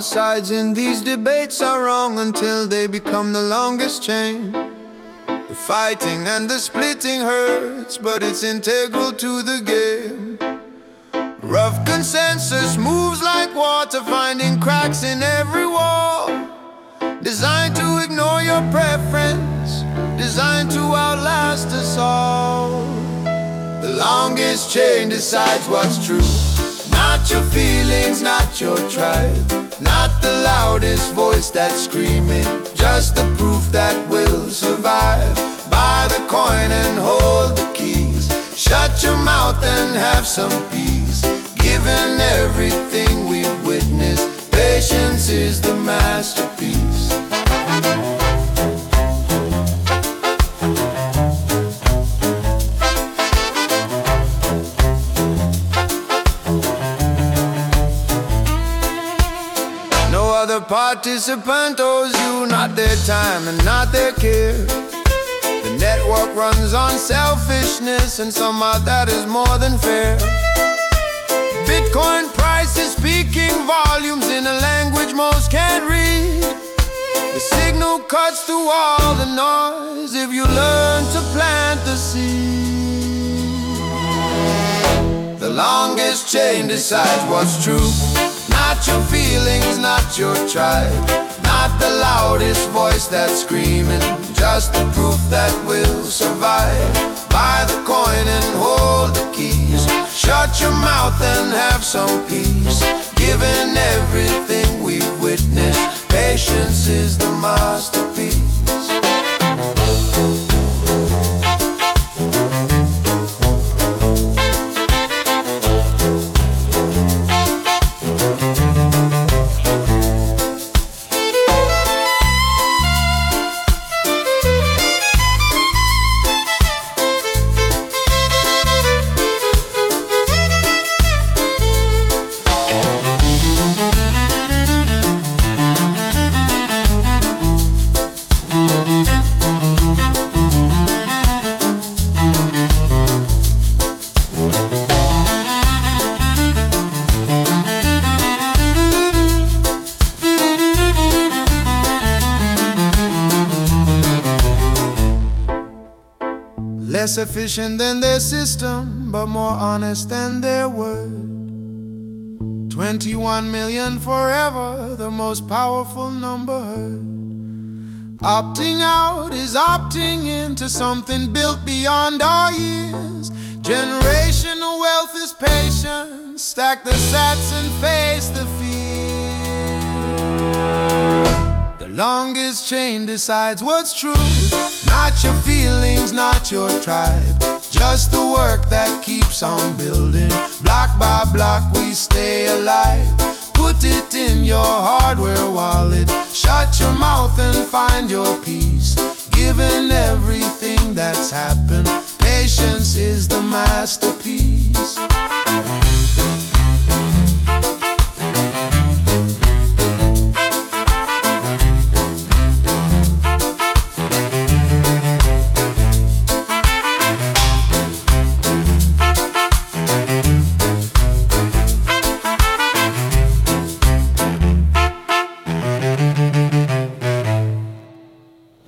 sides in these debates are wrong until they become the longest chain. The fighting and the splitting hurts, but it's integral to the game. Rough consensus moves like water, finding cracks in every wall. Designed to ignore your preference, designed to outlast us all. The longest chain decides what's true. Not your feelings, not your tribe, not the loudest voice that's screaming, just the proof that we'll survive. Buy the coin and hold the keys. Shut your mouth and have some peace. Given everything we've witnessed, patience is the masterpiece. No other participant owes you not their time and not their care. The network runs on selfishness, and somehow that is more than fair. Bitcoin price is speaking volumes in a language most can't read. The signal cuts through all the noise if you learn to plant the seed. The longest chain decides what's true. Not your feelings, not your tribe, not the loudest voice that's screaming, just the proof that we'll survive. Buy the coin and hold the keys. Shut your mouth and have some peace. Given everything we've witnessed, patience is the masterpiece. Less efficient than their system, but more honest than their word. 21 million forever, the most powerful number heard. Opting out is opting into something built beyond our years. Generational wealth is patience. Stack the sats and face the fear. The longest chain decides what's true. Not your feelings, not your tribe, just the work that keeps on building. Block by block we stay alive. Put it in your hardware wallet. Shut your mouth and find your peace. Given everything that's happened, patience is the masterpiece.